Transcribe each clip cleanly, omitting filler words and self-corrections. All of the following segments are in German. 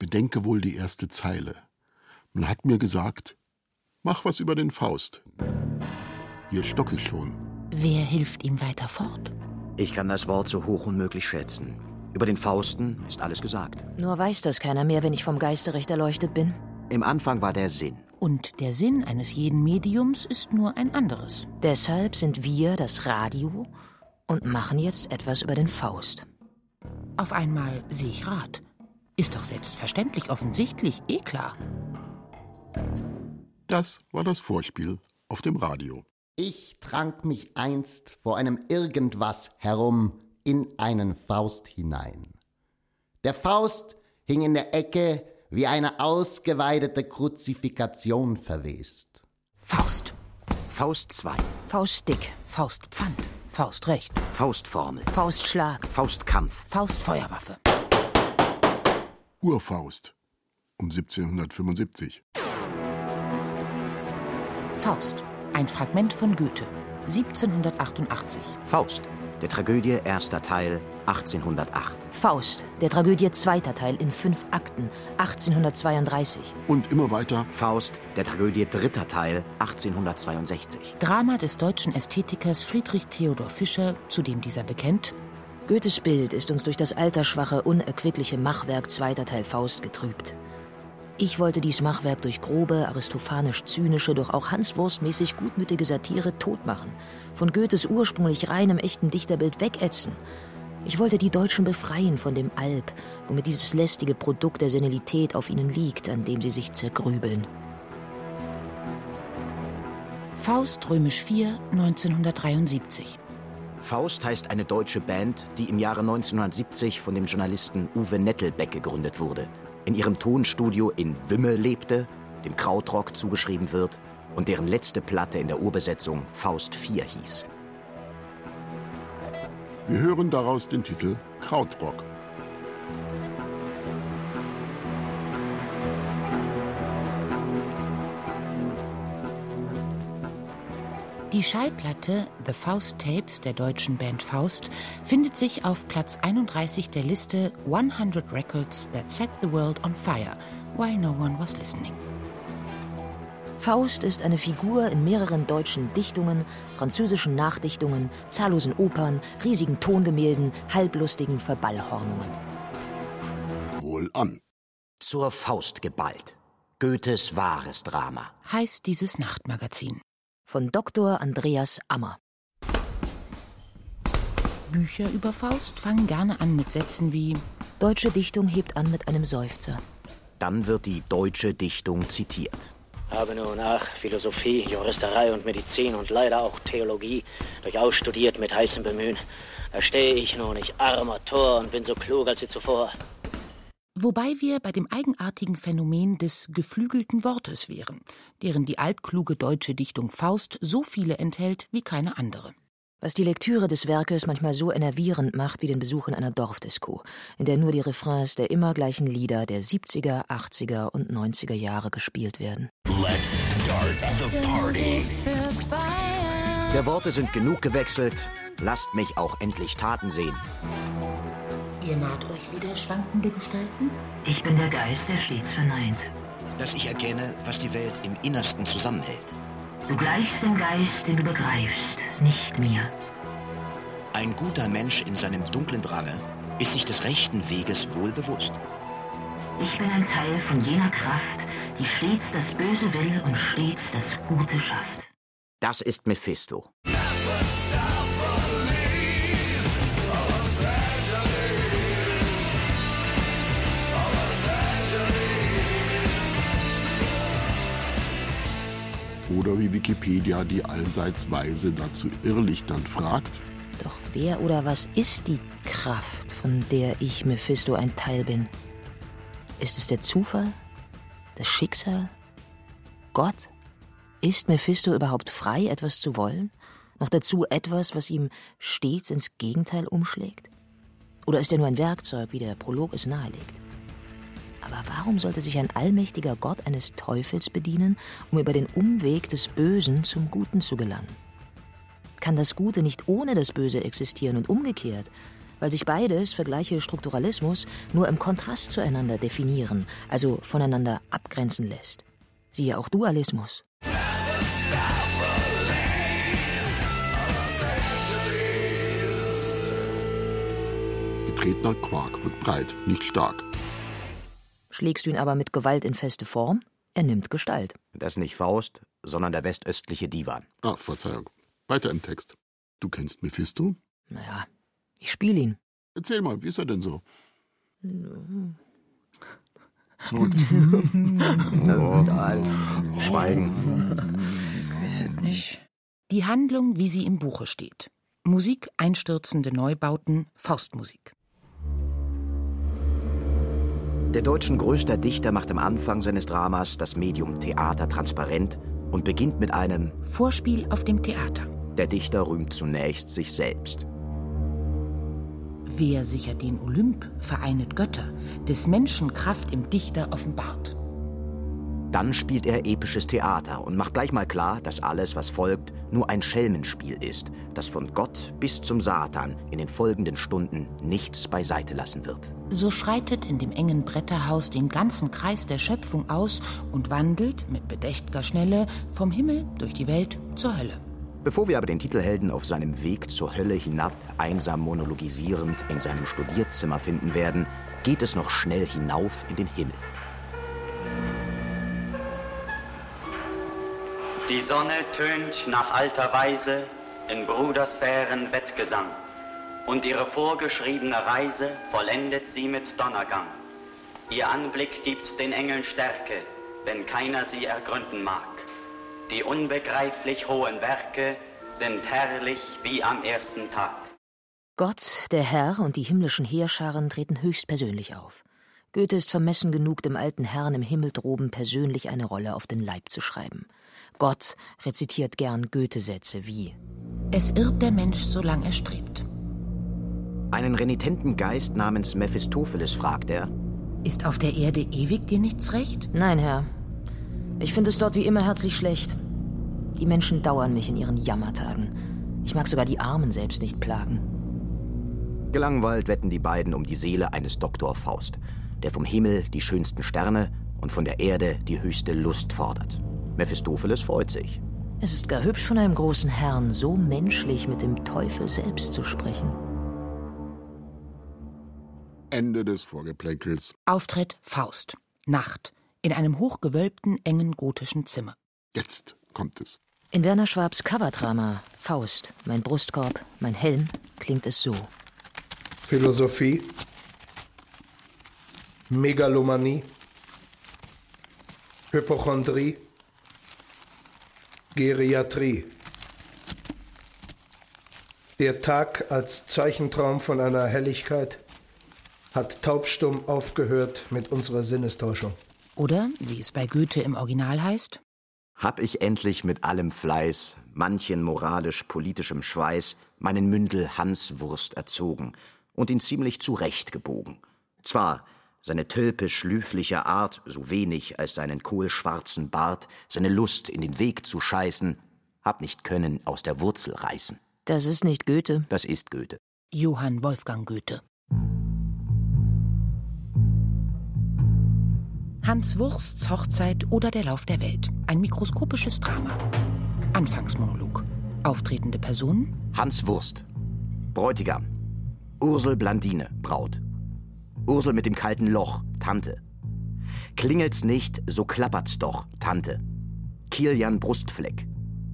bedenke wohl die erste Zeile. Man hat mir gesagt, mach was über den Faust. Hier stocke ich schon. Wer hilft ihm weiter fort? Ich kann das Wort so hoch unmöglich schätzen. Über den Fausten ist alles gesagt. Nur weiß das keiner mehr, wenn ich vom Geiste recht erleuchtet bin. Im Anfang war der Sinn. Und der Sinn eines jeden Mediums ist nur ein anderes. Deshalb sind wir das Radio und machen jetzt etwas über den Faust. Auf einmal sehe ich Rat. Ist doch selbstverständlich, offensichtlich, klar. Das war das Vorspiel auf dem Radio. Ich trank mich einst vor einem Irgendwas herum in einen Faust hinein. Der Faust hing in der Ecke wie eine ausgeweidete Kruzifikation verwest. Faust. Faust 2. Faustdick. Faustpfand. Faustrecht. Faustformel. Faustschlag. Faustkampf. Faustfeuerwaffe. Urfaust um 1775. Faust. Ein Fragment von Goethe. 1788. Faust. Der Tragödie, erster Teil, 1808. Faust, der Tragödie, zweiter Teil in 5 Akten, 1832. Und immer weiter. Faust, der Tragödie, dritter Teil, 1862. Drama des deutschen Ästhetikers Friedrich Theodor Fischer, zu dem dieser bekennt: Goethes Bild ist uns durch das altersschwache, unerquickliche Machwerk zweiter Teil Faust getrübt. Ich wollte dies Machwerk durch grobe, aristophanisch-zynische, doch auch hanswurstmäßig gutmütige Satire totmachen, von Goethes ursprünglich reinem, echten Dichterbild wegätzen. Ich wollte die Deutschen befreien von dem Alp, womit dieses lästige Produkt der Senilität auf ihnen liegt, an dem sie sich zergrübeln. Faust römisch 4, 1973. Faust heißt eine deutsche Band, die im Jahre 1970 von dem Journalisten Uwe Nettelbeck gegründet wurde, in ihrem Tonstudio in Wümme lebte, dem Krautrock zugeschrieben wird und deren letzte Platte in der Urbesetzung Faust 4 hieß. Wir hören daraus den Titel Krautrock. Die Schallplatte The Faust Tapes der deutschen Band Faust findet sich auf Platz 31 der Liste 100 Records that set the world on fire, while no one was listening. Faust ist eine Figur in mehreren deutschen Dichtungen, französischen Nachdichtungen, zahllosen Opern, riesigen Tongemälden, halblustigen Verballhornungen. Wohlan. Zur Faust geballt. Goethes wahres Drama. Heißt dieses Nachtmagazin. Von Dr. Andreas Ammer. Bücher über Faust fangen gerne an mit Sätzen wie: Deutsche Dichtung hebt an mit einem Seufzer. Dann wird die deutsche Dichtung zitiert. Habe nun Philosophie, Juristerei und Medizin und leider auch Theologie durchaus studiert mit heißem Bemühen. Da stehe ich nun, ich armer Tor, und bin so klug als je zuvor. Wobei wir bei dem eigenartigen Phänomen des geflügelten Wortes wären, deren die altkluge deutsche Dichtung Faust so viele enthält wie keine andere. Was die Lektüre des Werkes manchmal so enervierend macht wie den Besuch in einer Dorfdisco, in der nur die Refrains der immer gleichen Lieder der 70er, 80er und 90er Jahre gespielt werden. Let's start the party. Der Worte sind genug gewechselt. Lasst mich auch endlich Taten sehen. Ihr naht euch wieder schwankende Gestalten? Ich bin der Geist, der stets verneint. Dass ich erkenne, was die Welt im Innersten zusammenhält. Du gleichst dem Geist, den du begreifst, nicht mir. Ein guter Mensch in seinem dunklen Drange ist sich des rechten Weges wohl bewusst. Ich bin ein Teil von jener Kraft, die stets das Böse will und stets das Gute schafft. Das ist Mephisto. Oder wie Wikipedia die allseits Weise dazu irrlichternd fragt: Doch wer oder was ist die Kraft, von der ich, Mephisto, ein Teil bin? Ist es der Zufall? Das Schicksal? Gott? Ist Mephisto überhaupt frei, etwas zu wollen? Noch dazu etwas, was ihm stets ins Gegenteil umschlägt? Oder ist er nur ein Werkzeug, wie der Prolog es nahelegt? Aber warum sollte sich ein allmächtiger Gott eines Teufels bedienen, um über den Umweg des Bösen zum Guten zu gelangen? Kann das Gute nicht ohne das Böse existieren und umgekehrt? weil sich beides, Vergleiche Strukturalismus, nur im Kontrast zueinander definieren, also voneinander abgrenzen lässt. Siehe auch Dualismus. Getretener Quark wird breit, nicht stark. Schlägst du ihn aber mit Gewalt in feste Form, er nimmt Gestalt. Das ist nicht Faust, sondern der westöstliche Divan. Ah, Verzeihung. Weiter im Text. Du kennst Mephisto? Naja, ich spiele ihn. Erzähl mal, wie ist er denn so? Zurück. Schweigen. Weiß es nicht. Die Handlung, wie sie im Buche steht. Musik, einstürzende Neubauten, Faustmusik. Der Deutschen größter Dichter macht am Anfang seines Dramas das Medium Theater transparent und beginnt mit einem Vorspiel auf dem Theater. Der Dichter rühmt zunächst sich selbst. Wer sichert den Olymp, vereinet Götter, des Menschen Kraft im Dichter offenbart. Dann spielt er episches Theater und macht gleich mal klar, dass alles, was folgt, nur ein Schelmenspiel ist, das von Gott bis zum Satan in den folgenden Stunden nichts beiseite lassen wird. So schreitet in dem engen Bretterhaus den ganzen Kreis der Schöpfung aus und wandelt mit bedächt'ger Schnelle vom Himmel durch die Welt zur Hölle. Bevor wir aber den Titelhelden auf seinem Weg zur Hölle hinab, einsam monologisierend in seinem Studierzimmer finden werden, geht es noch schnell hinauf in den Himmel. Die Sonne tönt nach alter Weise in Brudersphären Wettgesang, und ihre vorgeschriebene Reise vollendet sie mit Donnergang. Ihr Anblick gibt den Engeln Stärke, wenn keiner sie ergründen mag. Die unbegreiflich hohen Werke sind herrlich wie am ersten Tag. Gott, der Herr und die himmlischen Heerscharen treten höchstpersönlich auf. Goethe ist vermessen genug, dem alten Herrn im Himmel droben persönlich eine Rolle auf den Leib zu schreiben. Gott rezitiert gern Goethe-Sätze wie: Es irrt der Mensch, solang er strebt. Einen renitenten Geist namens Mephistopheles fragt er: Ist auf der Erde ewig dir nichts recht? Nein, Herr. Ich finde es dort wie immer herzlich schlecht. Die Menschen dauern mich in ihren Jammertagen. Ich mag sogar die Armen selbst nicht plagen. Gelangweilt wetten die beiden um die Seele eines Doktor Faust, der vom Himmel die schönsten Sterne und von der Erde die höchste Lust fordert. Mephistopheles freut sich. Es ist gar hübsch von einem großen Herrn, so menschlich mit dem Teufel selbst zu sprechen. Ende des Vorgeplänkels. Auftritt Faust. Nacht. In einem hochgewölbten, engen gotischen Zimmer. Jetzt kommt es. In Werner Schwabs Coverdrama Faust, mein Brustkorb, mein Helm, klingt es so. Philosophie, Megalomanie, Hypochondrie, Geriatrie. Der Tag als Zeichentraum von einer Helligkeit hat taubstumm aufgehört mit unserer Sinnestäuschung. Oder, wie es bei Goethe im Original heißt: Hab ich endlich mit allem Fleiß, manchen moralisch-politischem Schweiß, meinen Mündel Hanswurst erzogen und ihn ziemlich zurechtgebogen. Zwar seine tölpisch-lüfliche Art so wenig als seinen kohlschwarzen Bart, seine Lust in den Weg zu scheißen, hab nicht können aus der Wurzel reißen. Das ist nicht Goethe. Das ist Goethe. Johann Wolfgang Goethe. Hans Wursts Hochzeit oder der Lauf der Welt. Ein mikroskopisches Drama. Anfangsmonolog. Auftretende Personen: Hans Wurst, Bräutigam. Ursel Blandine, Braut. Ursel mit dem kalten Loch, Tante. Klingelt's nicht, so klappert's doch, Tante. Kilian Brustfleck.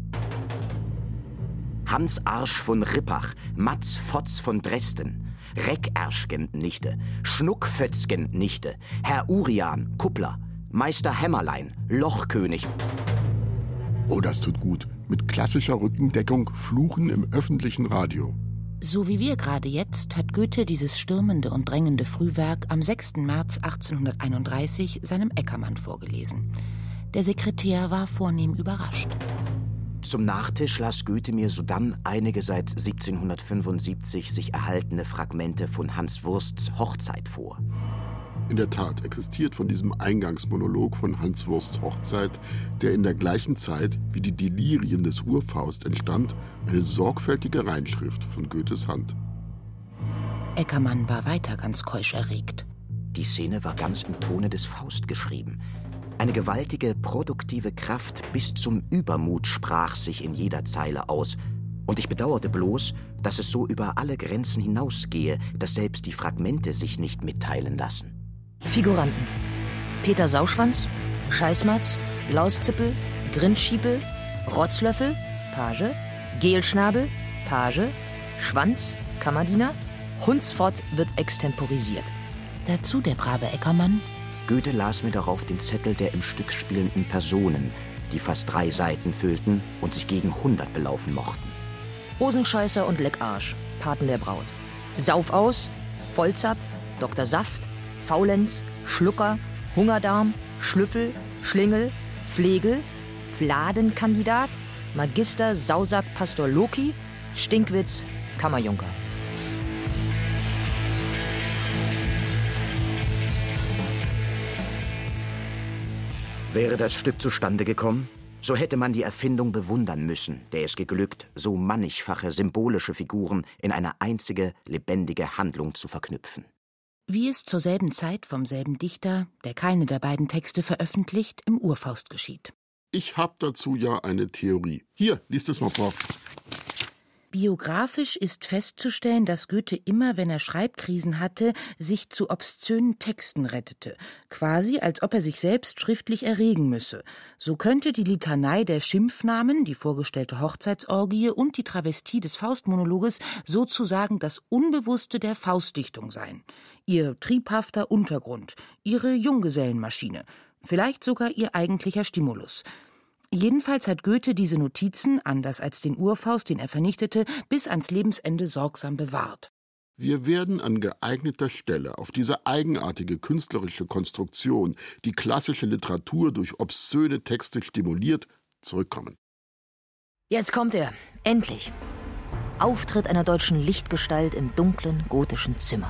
Hans Arsch von Rippach, Matz Fotz von Dresden, Reckerschgen Nichte, Schnuckfötzgen Nichte, Herr Urian, Kuppler, Meister Hämmerlein, Lochkönig. Oh, das tut gut. Mit klassischer Rückendeckung Fluchen im öffentlichen Radio. So wie wir gerade jetzt hat Goethe dieses stürmende und drängende Frühwerk am 6. März 1831 seinem Eckermann vorgelesen. Der Sekretär war vornehm überrascht. Zum Nachtisch las Goethe mir sodann einige seit 1775 sich erhaltene Fragmente von Hans Wursts Hochzeit vor. In der Tat existiert von diesem Eingangsmonolog von Hans Wursts Hochzeit, der in der gleichen Zeit wie die Delirien des Urfaust entstand, eine sorgfältige Reinschrift von Goethes Hand. Eckermann war weiter ganz keusch erregt. Die Szene war ganz im Tone des Faust geschrieben. Eine gewaltige, produktive Kraft bis zum Übermut sprach sich in jeder Zeile aus. Und ich bedauerte bloß, dass es so über alle Grenzen hinausgehe, dass selbst die Fragmente sich nicht mitteilen lassen. Figuranten: Peter Sauschwanz, Scheißmatz, Lauszippel, Grindschiepel, Rotzlöffel, Page, Gelschnabel, Page, Schwanz, Kammerdiener, Hundsfott wird extemporisiert. Dazu der brave Eckermann. Goethe las mir darauf den Zettel der im Stück spielenden Personen, die fast 3 Seiten füllten und sich gegen 100 belaufen mochten. Hosenscheißer und Leckarsch, Paten der Braut. Saufaus, Vollzapf, Dr. Saft, Faulenz, Schlucker, Hungerdarm, Schlüffel, Schlingel, Flegel, Fladenkandidat, Magister Sausack Pastor Loki, Stinkwitz, Kammerjunker. Wäre das Stück zustande gekommen, so hätte man die Erfindung bewundern müssen, der es geglückt, so mannigfache symbolische Figuren in eine einzige lebendige Handlung zu verknüpfen. Wie es zur selben Zeit vom selben Dichter, der keine der beiden Texte veröffentlicht, im Urfaust geschieht. Ich habe dazu ja eine Theorie. Hier, lies es mal vor. Biografisch ist festzustellen, dass Goethe immer, wenn er Schreibkrisen hatte, sich zu obszönen Texten rettete, quasi als ob er sich selbst schriftlich erregen müsse. So könnte die Litanei der Schimpfnamen, die vorgestellte Hochzeitsorgie und die Travestie des Faustmonologes sozusagen das Unbewusste der Faustdichtung sein. Ihr triebhafter Untergrund, ihre Junggesellenmaschine, vielleicht sogar ihr eigentlicher Stimulus. Jedenfalls hat Goethe diese Notizen, anders als den Urfaust, den er vernichtete, bis ans Lebensende sorgsam bewahrt. Wir werden an geeigneter Stelle auf diese eigenartige künstlerische Konstruktion, die klassische Literatur durch obszöne Texte stimuliert, zurückkommen. Jetzt kommt er, endlich. Auftritt einer deutschen Lichtgestalt im dunklen, gotischen Zimmer.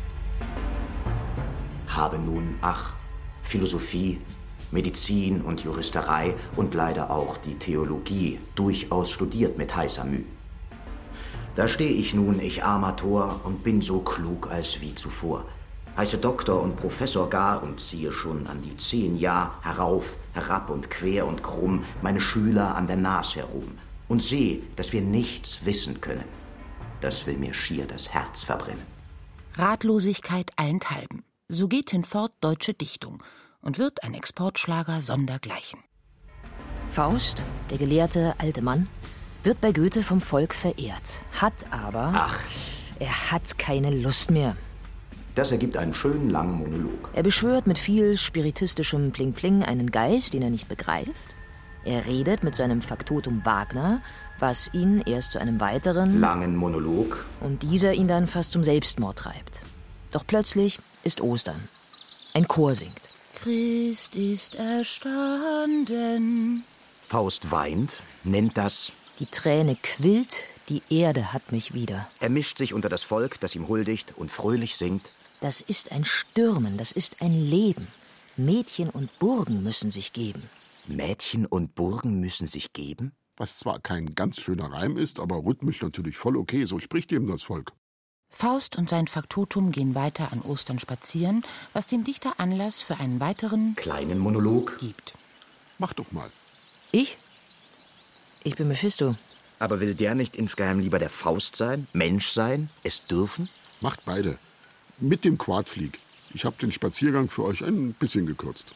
Habe nun, Philosophie, Medizin und Juristerei und leider auch die Theologie durchaus studiert mit heißer Mühe. Da stehe ich nun, ich armer Tor, und bin so klug als wie zuvor. Heiße Doktor und Professor gar und ziehe schon an die 10 Jahr herauf, herab und quer und krumm meine Schüler an der Nas herum und seh, dass wir nichts wissen können. Das will mir schier das Herz verbrennen. Ratlosigkeit allenthalben. So geht hinfort deutsche Dichtung und wird ein Exportschlager sondergleichen. Faust, der gelehrte alte Mann, wird bei Goethe vom Volk verehrt, hat aber... Er hat keine Lust mehr. Das ergibt einen schönen langen Monolog. Er beschwört mit viel spiritistischem Pling-Pling einen Geist, den er nicht begreift. Er redet mit seinem Faktotum Wagner, was ihn erst zu einem weiteren... langen Monolog. Und dieser ihn dann fast zum Selbstmord treibt. Doch plötzlich ist Ostern. Ein Chor singt. Christ ist erstanden. Faust weint, nennt das... Die Träne quillt, die Erde hat mich wieder. Er mischt sich unter das Volk, das ihm huldigt und fröhlich singt. Das ist ein Stürmen, das ist ein Leben. Mädchen und Burgen müssen sich geben. Mädchen und Burgen müssen sich geben? Was zwar kein ganz schöner Reim ist, aber rhythmisch natürlich voll okay, so spricht eben das Volk. Faust und sein Faktotum gehen weiter an Ostern spazieren, was dem Dichter Anlass für einen weiteren kleinen Monolog gibt. Mach doch mal. Ich? Ich bin Mephisto. Aber will der nicht insgeheim lieber der Faust sein, Mensch sein, es dürfen? Macht beide. Mit dem Quadflieg. Ich habe den Spaziergang für euch ein bisschen gekürzt.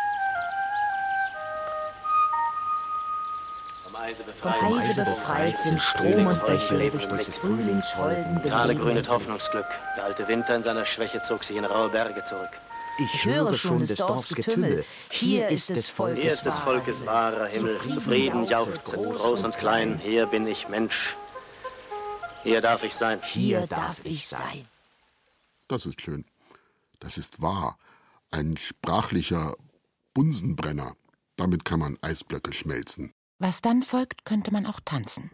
Vom Eise befreit sind Strom und Bäche durch des Frühlingsholden Gerade grünet Hoffnungsglück. Der alte Winter in seiner Schwäche zog sich in raue Berge zurück. Ich höre schon des Dorfs Getümmel. Hier ist des Volkes wahrer Himmel. Zufrieden jauchzt groß und klein. Hier bin ich Mensch. Hier darf ich sein. Hier darf ich sein. Das ist schön. Das ist wahr. Ein sprachlicher Bunsenbrenner. Damit kann man Eisblöcke schmelzen. Was dann folgt, könnte man auch tanzen.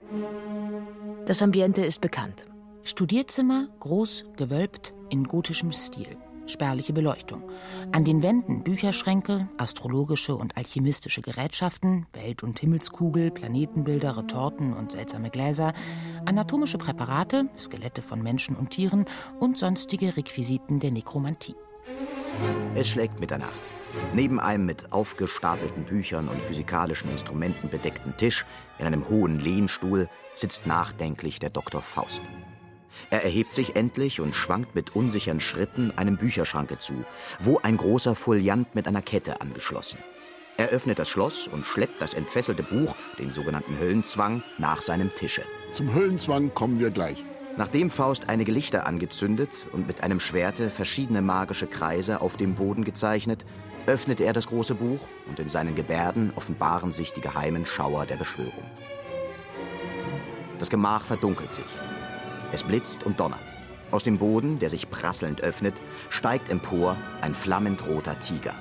Das Ambiente ist bekannt. Studierzimmer, groß, gewölbt, in gotischem Stil. spärliche Beleuchtung. An den Wänden Bücherschränke, astrologische und alchemistische Gerätschaften, Welt- und Himmelskugel, Planetenbilder, Retorten und seltsame Gläser, anatomische Präparate, Skelette von Menschen und Tieren und sonstige Requisiten der Nekromantie. Es schlägt Mitternacht. Neben einem mit aufgestapelten Büchern und physikalischen Instrumenten bedeckten Tisch in einem hohen Lehnstuhl sitzt nachdenklich der Dr. Faust. Er erhebt sich endlich und schwankt mit unsicheren Schritten einem Bücherschranke zu, wo ein großer Foliant mit einer Kette angeschlossen. Er öffnet das Schloss und schleppt das entfesselte Buch, den sogenannten Höllenzwang, nach seinem Tische. Zum Höllenzwang kommen wir gleich. Nachdem Faust einige Lichter angezündet und mit einem Schwerte verschiedene magische Kreise auf dem Boden gezeichnet, öffnet er das große Buch und in seinen Gebärden offenbaren sich die geheimen Schauer der Beschwörung. Das Gemach verdunkelt sich. Es blitzt und donnert. Aus dem Boden, der sich prasselnd öffnet, steigt empor ein flammend roter Tiger.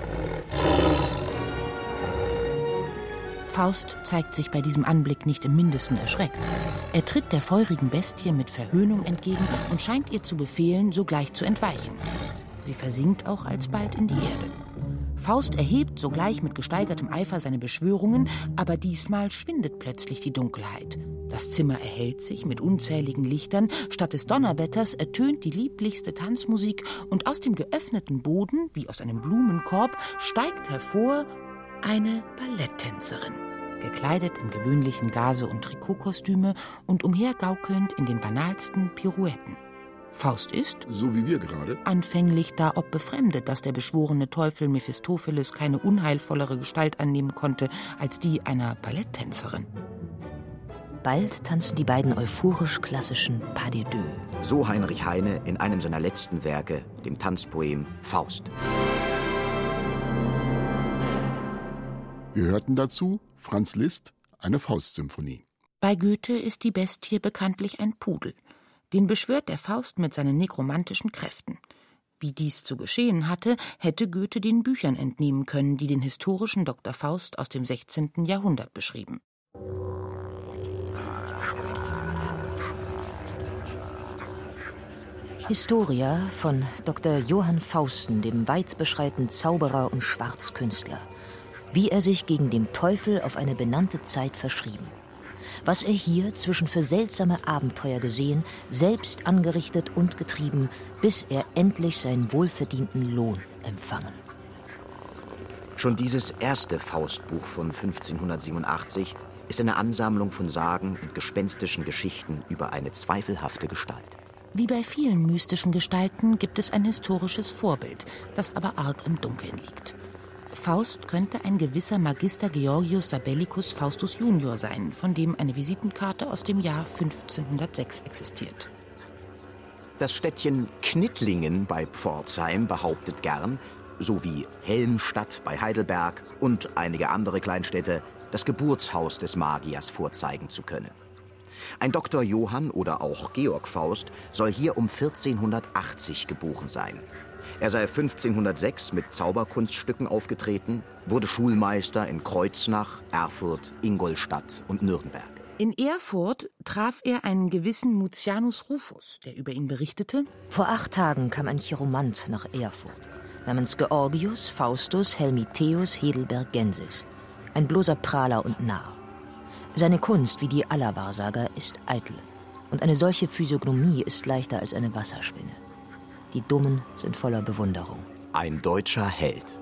Faust zeigt sich bei diesem Anblick nicht im Mindesten erschreckt. Er tritt der feurigen Bestie mit Verhöhnung entgegen und scheint ihr zu befehlen, sogleich zu entweichen. Sie versinkt auch alsbald in die Erde. Faust erhebt sogleich mit gesteigertem Eifer seine Beschwörungen, aber diesmal schwindet plötzlich die Dunkelheit. Das Zimmer erhellt sich mit unzähligen Lichtern, statt des Donnerwetters ertönt die lieblichste Tanzmusik und aus dem geöffneten Boden, wie aus einem Blumenkorb, steigt hervor eine Balletttänzerin, gekleidet in gewöhnlichen Gase- und Trikotkostüme und umhergaukelnd in den banalsten Pirouetten. Faust ist, so wie wir gerade, anfänglich da ob befremdet, dass der beschworene Teufel Mephistopheles keine unheilvollere Gestalt annehmen konnte als die einer Balletttänzerin. Bald tanzen die beiden euphorisch-klassischen Pas de deux. So Heinrich Heine in einem seiner letzten Werke, dem Tanzpoem Faust. Wir hörten dazu Franz Liszt, eine Faustsymphonie. Bei Goethe ist die Bestie bekanntlich ein Pudel. Den beschwört der Faust mit seinen nekromantischen Kräften. Wie dies zu geschehen hatte, hätte Goethe den Büchern entnehmen können, die den historischen Dr. Faust aus dem 16. Jahrhundert beschrieben. Historia von Dr. Johann Fausten, dem weitbeschreitenden Zauberer und Schwarzkünstler. Wie er sich gegen den Teufel auf eine benannte Zeit verschrieben. Was er hier zwischen für seltsame Abenteuer gesehen, selbst angerichtet und getrieben, bis er endlich seinen wohlverdienten Lohn empfangen. Schon dieses erste Faustbuch von 1587 ist eine Ansammlung von Sagen und gespenstischen Geschichten über eine zweifelhafte Gestalt. Wie bei vielen mystischen Gestalten gibt es ein historisches Vorbild, das aber arg im Dunkeln liegt. Faust könnte ein gewisser Magister Georgius Sabellicus Faustus Junior sein, von dem eine Visitenkarte aus dem Jahr 1506 existiert. Das Städtchen Knittlingen bei Pforzheim behauptet gern, sowie Helmstadt bei Heidelberg und einige andere Kleinstädte, das Geburtshaus des Magiers vorzeigen zu können. Ein Dr. Johann oder auch Georg Faust soll hier um 1480 geboren sein. Er sei 1506 mit Zauberkunststücken aufgetreten, wurde Schulmeister in Kreuznach, Erfurt, Ingolstadt und Nürnberg. In Erfurt traf er einen gewissen Mutianus Rufus, der über ihn berichtete: Vor 8 Tagen kam ein Chiromant nach Erfurt, namens Georgius Faustus Helmiteus Heidelbergensis, ein bloßer Prahler und Narr. Seine Kunst, wie die aller Wahrsager, ist eitel, und eine solche Physiognomie ist leichter als eine Wasserspinne. Die Dummen sind voller Bewunderung. Ein deutscher Held.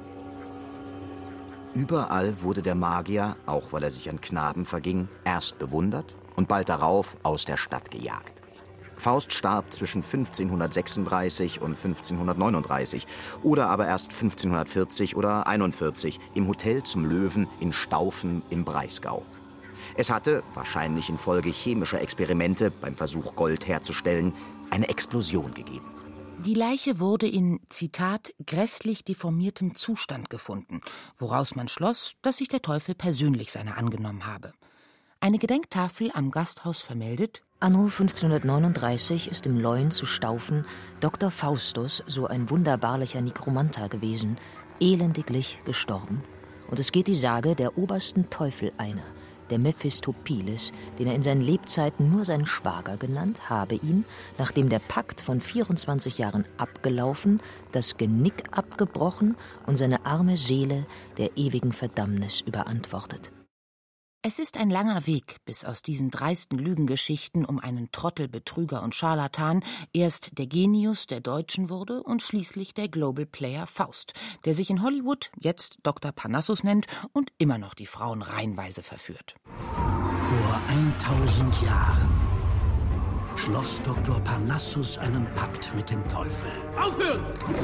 Überall wurde der Magier, auch weil er sich an Knaben verging, erst bewundert und bald darauf aus der Stadt gejagt. Faust starb zwischen 1536 und 1539 oder aber erst 1540 oder 41 im Hotel zum Löwen in Staufen im Breisgau. Es hatte, wahrscheinlich infolge chemischer Experimente beim Versuch, Gold herzustellen, eine Explosion gegeben. Die Leiche wurde in, Zitat, grässlich deformiertem Zustand gefunden, woraus man schloss, dass sich der Teufel persönlich seiner angenommen habe. Eine Gedenktafel am Gasthaus vermeldet: Anno 1539 ist im Leuen zu Staufen Dr. Faustus, so ein wunderbarlicher Nekromanta gewesen, elendiglich gestorben. Und es geht die Sage der obersten Teufel einer, der Mephistopheles, den er in seinen Lebzeiten nur seinen Schwager genannt, habe ihn, nachdem der Pakt von 24 Jahren abgelaufen, das Genick abgebrochen und seine arme Seele der ewigen Verdammnis überantwortet. Es ist ein langer Weg, bis aus diesen dreisten Lügengeschichten um einen Trottel, Betrüger und Scharlatan erst der Genius der Deutschen wurde und schließlich der Global Player Faust, der sich in Hollywood jetzt Dr. Parnassus nennt und immer noch die Frauen reihenweise verführt. Vor 1000 Jahren schloss Dr. Parnassus einen Pakt mit dem Teufel. Aufhören!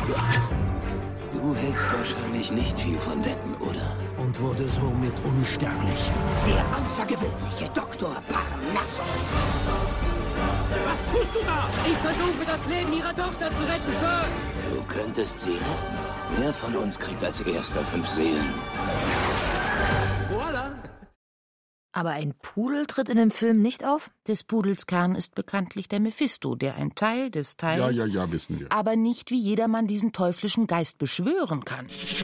Du hältst wahrscheinlich nicht viel von Wetten, oder? Und wurde somit unsterblich. Der außergewöhnliche Dr. Parnassus. Was tust du da? Ich versuche, das Leben Ihrer Tochter zu retten, Sir. Du könntest sie retten. Wer von uns kriegt als erster 5 Seelen? Voila. Aber ein Pudel tritt in dem Film nicht auf? Des Pudels Kern ist bekanntlich der Mephisto, der ein Teil des Teils... Ja, wissen wir. Aber nicht wie jedermann diesen teuflischen Geist beschwören kann.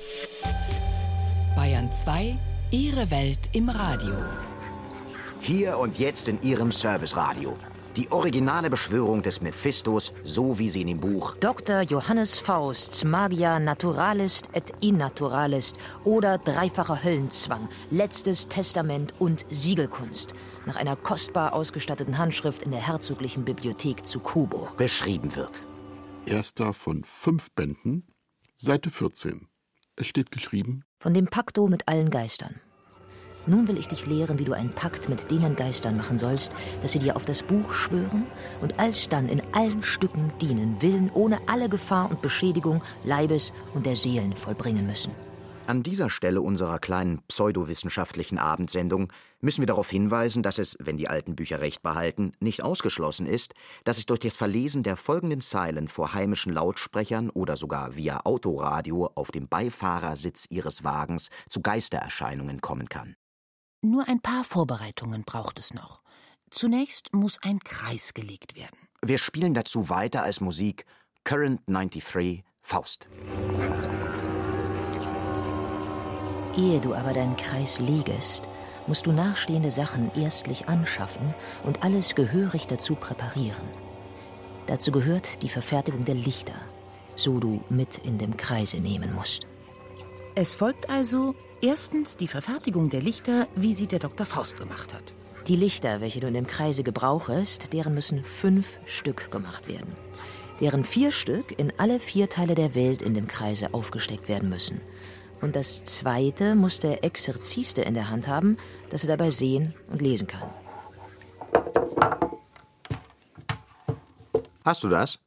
Bayern 2, Ihre Welt im Radio. Hier und jetzt in Ihrem Serviceradio. Die originale Beschwörung des Mephistos, so wie sie in dem Buch Dr. Johannes Fausts Magia Naturalist et Innaturalist oder dreifacher Höllenzwang, letztes Testament und Siegelkunst nach einer kostbar ausgestatteten Handschrift in der Herzoglichen Bibliothek zu Kubo beschrieben wird. Erster von 5 Bänden, Seite 14. Es steht geschrieben: Von dem Pakto mit allen Geistern. Nun will ich dich lehren, wie du einen Pakt mit denen Geistern machen sollst, dass sie dir auf das Buch schwören und alsdann in allen Stücken dienen Willen, ohne alle Gefahr und Beschädigung Leibes und der Seelen vollbringen müssen. An dieser Stelle unserer kleinen pseudowissenschaftlichen Abendsendung müssen wir darauf hinweisen, dass es, wenn die alten Bücher Recht behalten, nicht ausgeschlossen ist, dass es durch das Verlesen der folgenden Zeilen vor heimischen Lautsprechern oder sogar via Autoradio auf dem Beifahrersitz Ihres Wagens zu Geistererscheinungen kommen kann. Nur ein paar Vorbereitungen braucht es noch. Zunächst muss ein Kreis gelegt werden. Wir spielen dazu weiter als Musik Current 93 Faust. Ehe du aber deinen Kreis legest, musst du nachstehende Sachen erstlich anschaffen und alles gehörig dazu präparieren. Dazu gehört die Verfertigung der Lichter, so du mit in dem Kreise nehmen musst. Es folgt also erstens die Verfertigung der Lichter, wie sie der Dr. Faust gemacht hat. Die Lichter, welche du in dem Kreise gebrauchest, deren müssen 5 Stück gemacht werden. Deren 4 Stück in alle 4 Teile der Welt in dem Kreise aufgesteckt werden müssen. Und das zweite muss der Exerziste in der Hand haben, dass er dabei sehen und lesen kann. Hast du das?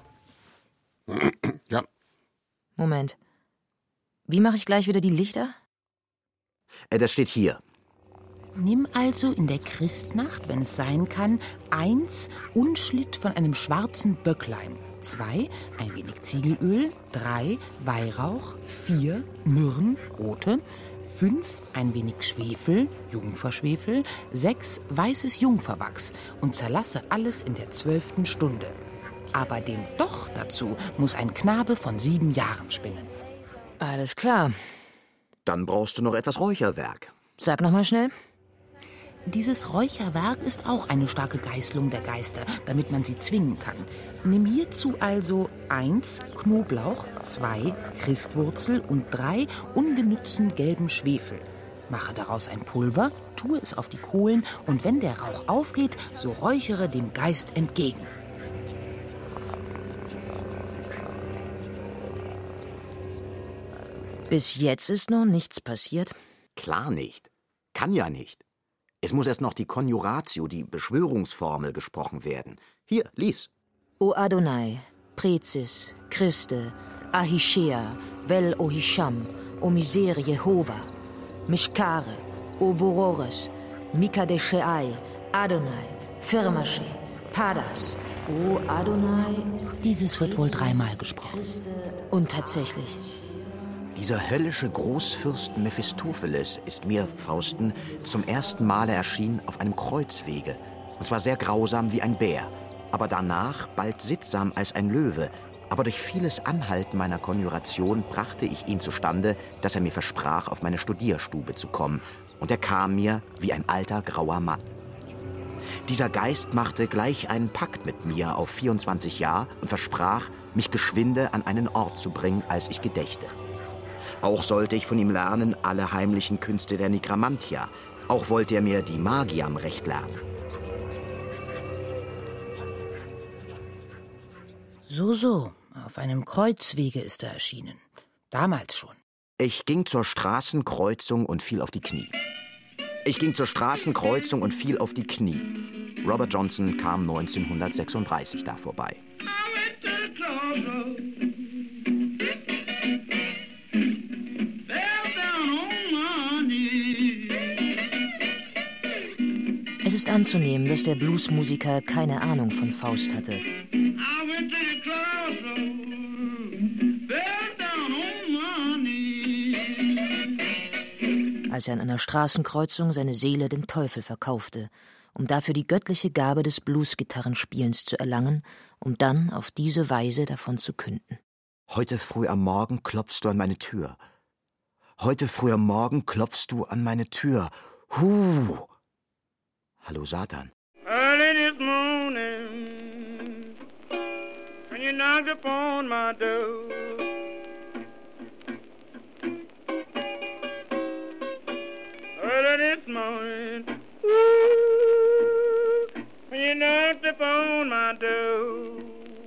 Ja. Moment. Wie mache ich gleich wieder die Lichter? Das steht hier. Nimm also in der Christnacht, wenn es sein kann, 1 Unschlitt von einem schwarzen Böcklein, 2 ein wenig Ziegelöl, 3 Weihrauch, 4 Myrrhen, rote, 5 ein wenig Schwefel, Jungferschwefel, 6 weißes Jungferwachs und zerlasse alles in der 12. Stunde. Aber den Docht dazu muss ein Knabe von 7 Jahren spinnen. Alles klar. Dann brauchst du noch etwas Räucherwerk. Sag noch mal schnell. Dieses Räucherwerk ist auch eine starke Geißelung der Geister, damit man sie zwingen kann. Nimm hierzu also 1 Knoblauch, 2 Christwurzel und 3 ungenützten gelben Schwefel. Mache daraus ein Pulver, tue es auf die Kohlen und wenn der Rauch aufgeht, so räuchere dem Geist entgegen. Bis jetzt ist noch nichts passiert? Klar nicht. Kann ja nicht. Es muss erst noch die Konjuratio, die Beschwörungsformel, gesprochen werden. Hier, lies. O Adonai, Prezis, Christe, Ahischea, Vel Ohisham, O Misere Jehova, Mishkare, O Vorores, Mikadesheai, Adonai, Firmashe, Padas, O Adonai. Dieses wird wohl 3-mal gesprochen. Und tatsächlich. Dieser höllische Großfürst Mephistopheles ist mir, Fausten, zum ersten Male erschienen auf einem Kreuzwege. Und zwar sehr grausam wie ein Bär, aber danach bald sittsam als ein Löwe. Aber durch vieles Anhalten meiner Konjuration brachte ich ihn zustande, dass er mir versprach, auf meine Studierstube zu kommen. und er kam mir wie ein alter grauer Mann. Dieser Geist machte gleich einen Pakt mit mir auf 24 Jahre und versprach, mich geschwinde an einen Ort zu bringen, als ich gedächte. Auch sollte ich von ihm lernen alle heimlichen Künste der Nekromantia. Auch wollte er mir die Magiam recht lernen. So, auf einem Kreuzwege ist er erschienen. Damals schon. Ich ging zur Straßenkreuzung und fiel auf die Knie. Robert Johnson kam 1936 da vorbei. Es ist anzunehmen, dass der Bluesmusiker keine Ahnung von Faust hatte. Als er an einer Straßenkreuzung seine Seele dem Teufel verkaufte, um dafür die göttliche Gabe des Bluesgitarrenspielens zu erlangen, um dann auf diese Weise davon zu künden. Heute früh am Morgen klopfst du an meine Tür. Hallo Satan. Early this morning, when you knocked upon my door, early this morning, when you knocked upon my door,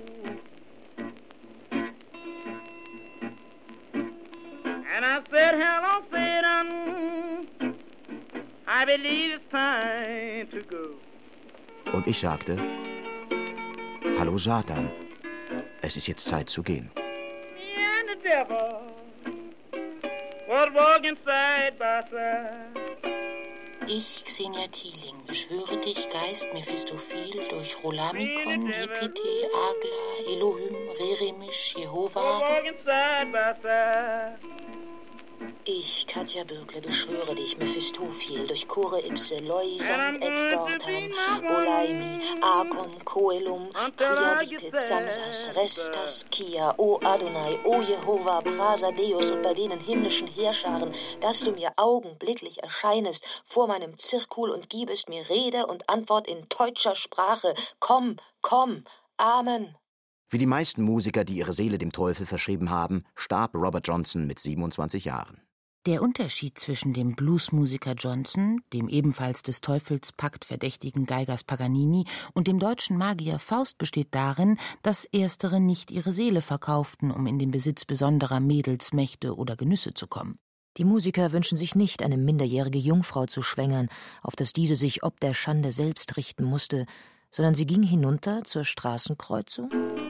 and I said, hello, Satan, I believe it's time to go. Und ich sagte, hallo Satan, es ist jetzt Zeit zu gehen. Me and the devil was walking side by side. Ich, Xenia Thieling, beschwöre dich, Geist Mephistophel, durch Rolamikon, Jepete, Agla, Elohim, Reremisch, Jehova. Walking side by side. Ich, Katja Bürgle, beschwöre dich, Mephistophel, durch Chore Ipse, Loisant et Dortam, Bolaimi, Akom, Coelum, Quiabitet, Samsas, Restas, Kia, O Adonai, O Jehova, Prasa Deus und bei denen himmlischen Heerscharen, dass du mir augenblicklich erscheinest vor meinem Zirkul und gibest mir Rede und Antwort in deutscher Sprache. Komm, komm, Amen. Wie die meisten Musiker, die ihre Seele dem Teufel verschrieben haben, starb Robert Johnson mit 27 Jahren. Der Unterschied zwischen dem Bluesmusiker Johnson, dem ebenfalls des Teufels Pakt verdächtigen Geigers Paganini und dem deutschen Magier Faust besteht darin, dass erstere nicht ihre Seele verkauften, um in den Besitz besonderer Mädels, Mächte oder Genüsse zu kommen. Die Musiker wünschen sich nicht, eine minderjährige Jungfrau zu schwängern, auf dass diese sich ob der Schande selbst richten musste, sondern sie ging hinunter zur Straßenkreuzung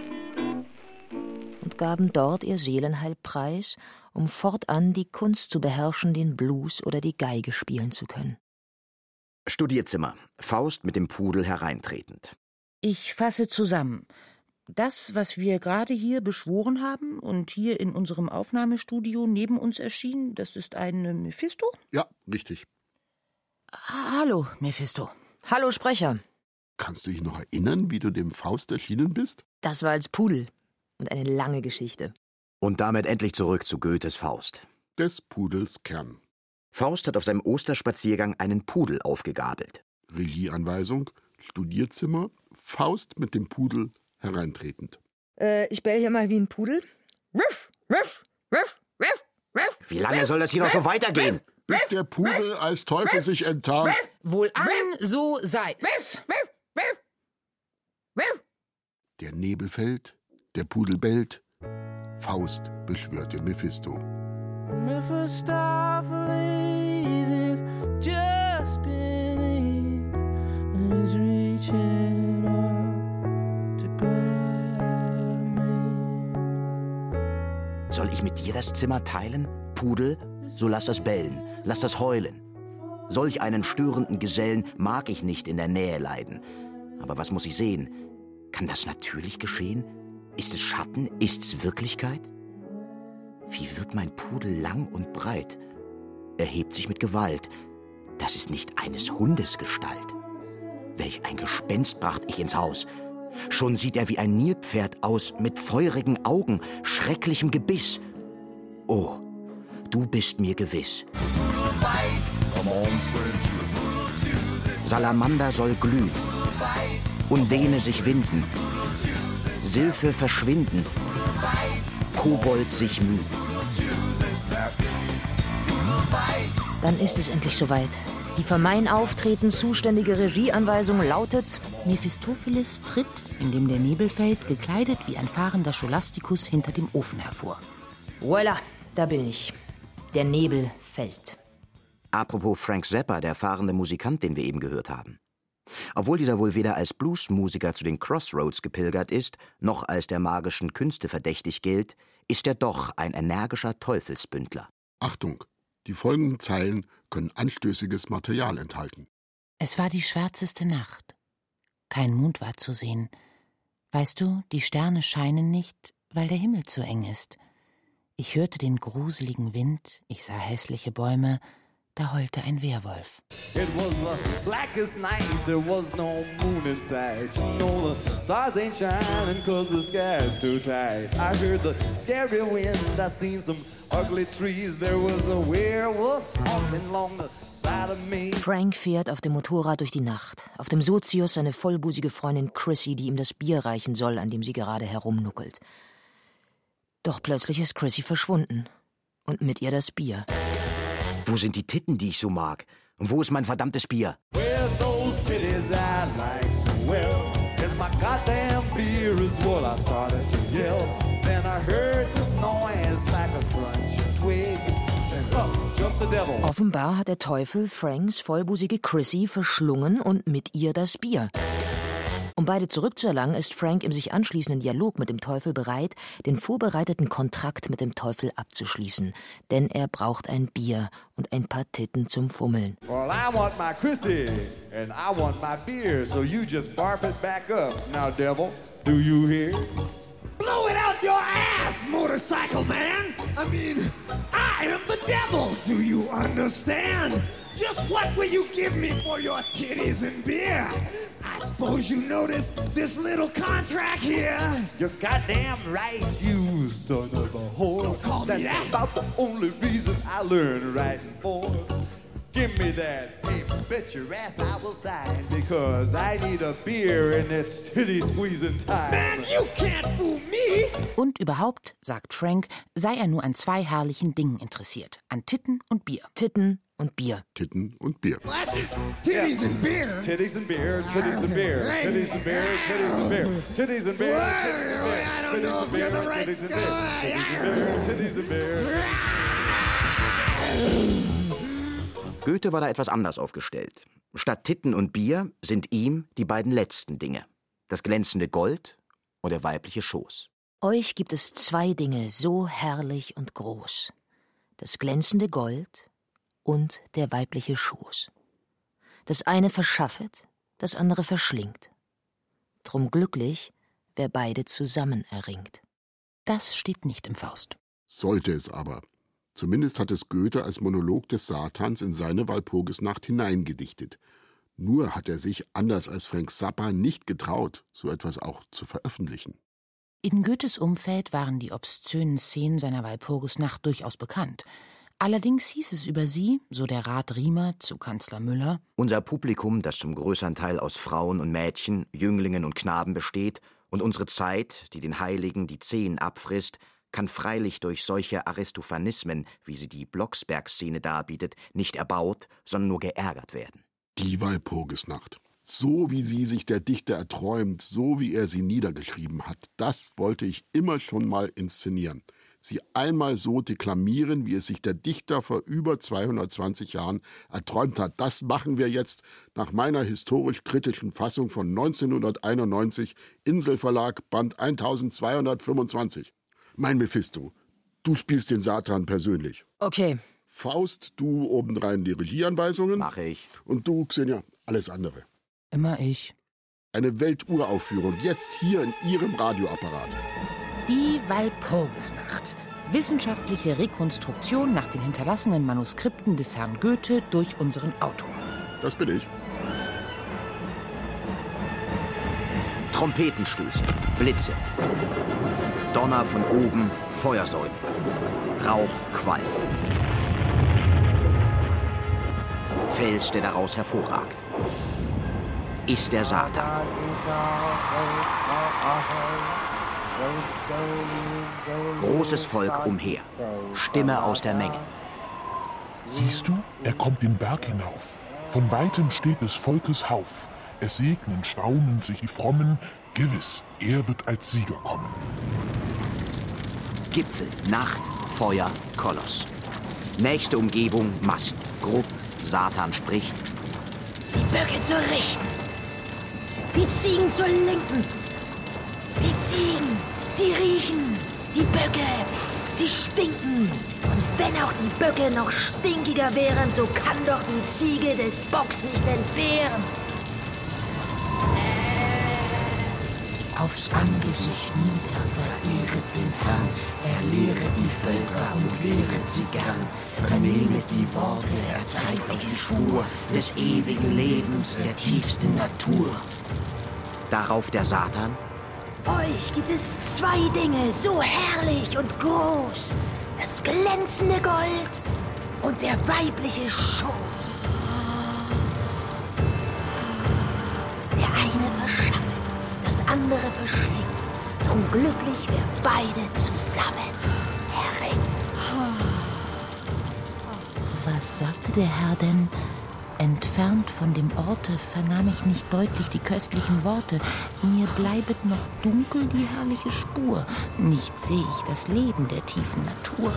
und gaben dort ihr Seelenheil preis, um fortan die Kunst zu beherrschen, den Blues oder die Geige spielen zu können. Studierzimmer. Faust mit dem Pudel hereintretend. Ich fasse zusammen. Das, was wir gerade hier beschworen haben und hier in unserem Aufnahmestudio neben uns erschien, das ist ein Mephisto? Ja, richtig. Hallo, Mephisto. Hallo, Sprecher. Kannst du dich noch erinnern, wie du dem Faust erschienen bist? Das war als Pudel. Und eine lange Geschichte. Und damit endlich zurück zu Goethes Faust. Des Pudels Kern. Faust hat auf seinem Osterspaziergang einen Pudel aufgegabelt. Regieanweisung, Studierzimmer, Faust mit dem Pudel hereintretend. Ich bell hier mal wie ein Pudel. Ruff, ruff, ruff, ruff, ruff. Wie lange soll das hier noch so weitergehen? Bis der Pudel als Teufel sich enttarnt. Wohlan, so sei's. Der Nebel fällt, der Pudel bellt. Faust beschwörte Mephisto. Mephistopheles is just beneath and is reaching up to grab me. Soll ich mit dir das Zimmer teilen? Pudel, so lass das bellen, lass das heulen. Solch einen störenden Gesellen mag ich nicht in der Nähe leiden. Aber was muss ich sehen? Kann das natürlich geschehen? Ist es Schatten? Ist's Wirklichkeit? Wie wird mein Pudel lang und breit? Er hebt sich mit Gewalt. Das ist nicht eines Hundes Gestalt. Welch ein Gespenst bracht ich ins Haus. Schon sieht er wie ein Nilpferd aus, mit feurigen Augen, schrecklichem Gebiss. Oh, du bist mir gewiss. Pudel bites Salamander soll glühen, Undene sich winden, Silphe verschwinden, Kobold sich mühen. Dann ist es endlich soweit. Die für mein Auftreten zuständige Regieanweisung lautet: Mephistopheles tritt, indem der Nebel fällt, gekleidet wie ein fahrender Scholastikus hinter dem Ofen hervor. Voila, da bin ich. Der Nebel fällt. Apropos Frank Zappa, der fahrende Musikant, den wir eben gehört haben. Obwohl dieser wohl weder als Bluesmusiker zu den Crossroads gepilgert ist, noch als der magischen Künste verdächtig gilt, ist er doch ein energischer Teufelsbündler. Achtung, die folgenden Zeilen können anstößiges Material enthalten. Es war die schwärzeste Nacht. Kein Mond war zu sehen. Weißt du, die Sterne scheinen nicht, weil der Himmel zu eng ist. Ich hörte den gruseligen Wind, ich sah hässliche Bäume, da heulte ein Werwolf. It was the blackest night, there was no moon in sight. You know the stars ain't shining cause the sky's too tight. I heard the scary wind, I seen some ugly trees. There was a werewolf walking along the side of me. Frank fährt auf dem Motorrad durch die Nacht. Auf dem Sozius seine vollbusige Freundin Chrissy, die ihm das Bier reichen soll, an dem sie gerade herumnuckelt. Doch plötzlich ist Chrissy verschwunden. Und mit ihr das Bier. Wo sind die Titten, die ich so mag? Und wo ist mein verdammtes Bier? Where's those titties I like so well? And my goddamn beer is what I started to yell. Then I heard this noise like a crunch twig. And up jumped the devil. Offenbar hat der Teufel Franks vollbusige Chrissy verschlungen und mit ihr das Bier. Um beide zurückzuerlangen, ist Frank im sich anschließenden Dialog mit dem Teufel bereit, den vorbereiteten Kontrakt mit dem Teufel abzuschließen. Denn er braucht ein Bier und ein paar Titten zum Fummeln. Well, I want my Chrissy, and I want my beer, so you just barf it back up. Now, devil, do you hear? Blow it out your ass, motorcycle man! I mean, I am the devil, do you understand? Just what will you give me for your titties and beer? I suppose you noticed this little contract here? You're goddamn right, you son of a whore. Don't call me that. That's about the only reason I learned writing for. Give me that paper, bet your ass I will sign, because I need a beer and it's titty squeezing time. Man, you can't fool me! Und überhaupt, sagt Frank, sei er nur an zwei herrlichen Dingen interessiert: an Titten und Bier. Titten und Bier. Titten und Bier. What? Titties and beer? Titties and beer, titties and beer, titties and beer, titties and beer, titties and beer, I don't know if you're the right guy. Titties and beer. Goethe war da etwas anders aufgestellt. Statt Titten und Bier sind ihm die beiden letzten Dinge: das glänzende Gold und der weibliche Schoß. Euch gibt es zwei Dinge so herrlich und groß: das glänzende Gold und der weibliche Schoß. Das eine verschaffet, das andere verschlingt. Drum glücklich, wer beide zusammen erringt. Das steht nicht im Faust. Sollte es aber. Zumindest hat es Goethe als Monolog des Satans in seine Walpurgisnacht hineingedichtet. Nur hat er sich, anders als Frank Zappa, nicht getraut, so etwas auch zu veröffentlichen. In Goethes Umfeld waren die obszönen Szenen seiner Walpurgisnacht durchaus bekannt. Allerdings hieß es über sie, so der Rat Riemer zu Kanzler Müller: Unser Publikum, das zum größeren Teil aus Frauen und Mädchen, Jünglingen und Knaben besteht, und unsere Zeit, die den Heiligen die Zehen abfrisst, kann freilich durch solche Aristophanismen, wie sie die Blocksberg-Szene darbietet, nicht erbaut, sondern nur geärgert werden. Die Walpurgisnacht. So wie sie sich der Dichter erträumt, so wie er sie niedergeschrieben hat, das wollte ich immer schon mal inszenieren. Sie einmal so deklamieren, wie es sich der Dichter vor über 220 Jahren erträumt hat. Das machen wir jetzt nach meiner historisch-kritischen Fassung von 1991, Inselverlag, Band 1225. Mein Mephisto, du spielst den Satan persönlich. Okay. Faust, du obendrein die Regieanweisungen. Mach ich. Und du, Xenia, alles andere. Immer ich. Eine Welturaufführung, jetzt hier in Ihrem Radioapparat. Die Walpurgisnacht. Wissenschaftliche Rekonstruktion nach den hinterlassenen Manuskripten des Herrn Goethe durch unseren Autor. Das bin ich. Trompetenstöße, Blitze, Donner von oben, Feuersäulen, Rauch, Qualm. Fels, der daraus hervorragt, ist der Satan. Großes Volk umher, Stimme aus der Menge. Siehst du, er kommt den Berg hinauf. Von weitem steht des Volkes Hauf. Es segnen, staunen sich die Frommen. Gewiss, er wird als Sieger kommen. Gipfel, Nacht, Feuer, Koloss. Nächste Umgebung, Massen, Gruppen. Satan spricht. Die Böcke zur Rechten. Die Ziegen zur Linken. Die Ziegen, sie riechen. Die Böcke, sie stinken. Und wenn auch die Böcke noch stinkiger wären, so kann doch die Ziege des Bocks nicht entbehren. Aufs Angesicht nieder, verehret den Herrn. Er lehre die Völker und lehret sie gern. Vernehmet die Worte, er zeigt euch die Spur des ewigen Lebens, der tiefsten Natur. Darauf der Satan. Euch gibt es zwei Dinge, so herrlich und groß. Das glänzende Gold und der weibliche Schoß. Der eine verschafft, das andere verschlingt. Drum glücklich, wer beide zusammen erringt. Was sagte der Herr denn? Entfernt von dem Orte vernahm ich nicht deutlich die köstlichen Worte. Mir bleibet noch dunkel die herrliche Spur. Nicht seh ich das Leben der tiefen Natur.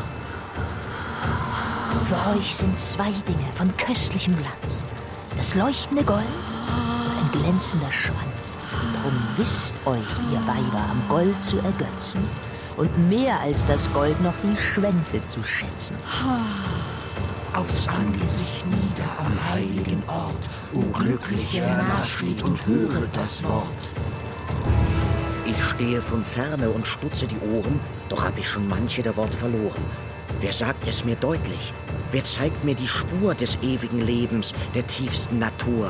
Für euch sind zwei Dinge von köstlichem Glanz. Das leuchtende Gold und ein glänzender Schwanz. Drum wisst euch, ihr Weiber, am Gold zu ergötzen und mehr als das Gold noch die Schwänze zu schätzen. Aufs Angesicht nieder am heiligen Ort, o glücklich, wer nachsteht und höret das Wort. Ich stehe von ferne und stutze die Ohren, doch hab ich schon manche der Worte verloren. Wer sagt es mir deutlich? Wer zeigt mir die Spur des ewigen Lebens, der tiefsten Natur?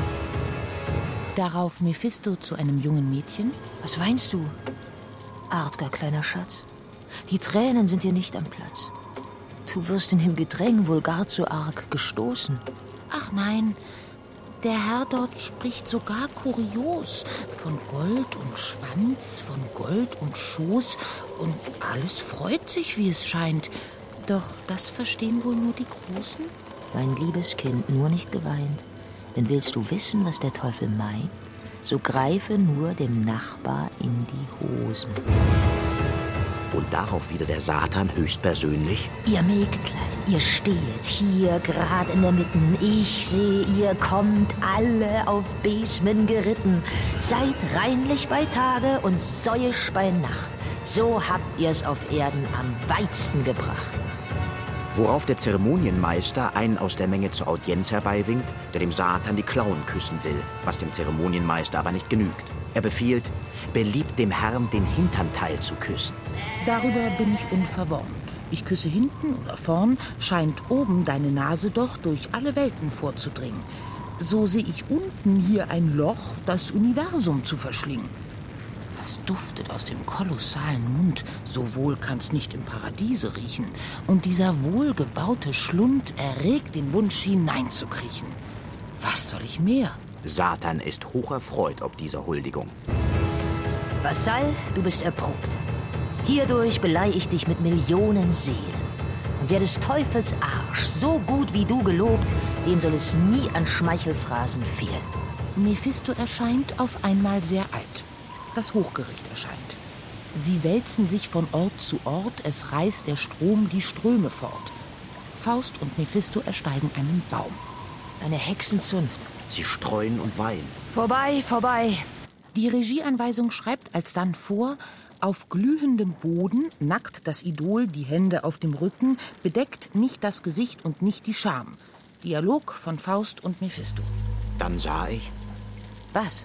Darauf Mephisto zu einem jungen Mädchen. Was weinst du, artger kleiner Schatz? Die Tränen sind dir nicht am Platz. Du wirst in dem Gedräng wohl gar zu arg gestoßen. Ach nein, der Herr dort spricht sogar kurios. Von Gold und Schwanz, von Gold und Schoß. Und alles freut sich, wie es scheint. Doch das verstehen wohl nur die Großen? Mein liebes Kind, nur nicht geweint. Denn willst du wissen, was der Teufel meint, so greife nur dem Nachbar in die Hosen. Und darauf wieder der Satan höchstpersönlich. Ihr Mägdlein, ihr steht hier grad in der Mitten. Ich seh, ihr kommt alle auf Besmen geritten. Seid reinlich bei Tage und säuisch bei Nacht. So habt ihr's auf Erden am weitsten gebracht. Worauf der Zeremonienmeister einen aus der Menge zur Audienz herbeiwinkt, der dem Satan die Klauen küssen will, was dem Zeremonienmeister aber nicht genügt. Er befiehlt, beliebt dem Herrn den Hinternteil zu küssen. Darüber bin ich unverworren. Ich küsse hinten oder vorn, scheint oben deine Nase doch durch alle Welten vorzudringen. So sehe ich unten hier ein Loch, das Universum zu verschlingen. Was duftet aus dem kolossalen Mund, so wohl kann's nicht im Paradiese riechen. Und dieser wohlgebaute Schlund erregt den Wunsch, hineinzukriechen. Was soll ich mehr? Satan ist hocherfreut ob dieser Huldigung. Vasall, du bist erprobt. Hierdurch beleih ich dich mit Millionen Seelen. Und wer des Teufels Arsch so gut wie du gelobt, dem soll es nie an Schmeichelphrasen fehlen. Mephisto erscheint auf einmal sehr alt. Das Hochgericht erscheint. Sie wälzen sich von Ort zu Ort, es reißt der Strom die Ströme fort. Faust und Mephisto ersteigen einen Baum. Eine Hexenzunft. Sie streuen und weinen. Vorbei, vorbei. Die Regieanweisung schreibt alsdann vor: Auf glühendem Boden, nackt das Idol, die Hände auf dem Rücken, bedeckt nicht das Gesicht und nicht die Scham. Dialog von Faust und Mephisto. Dann sah ich... Was?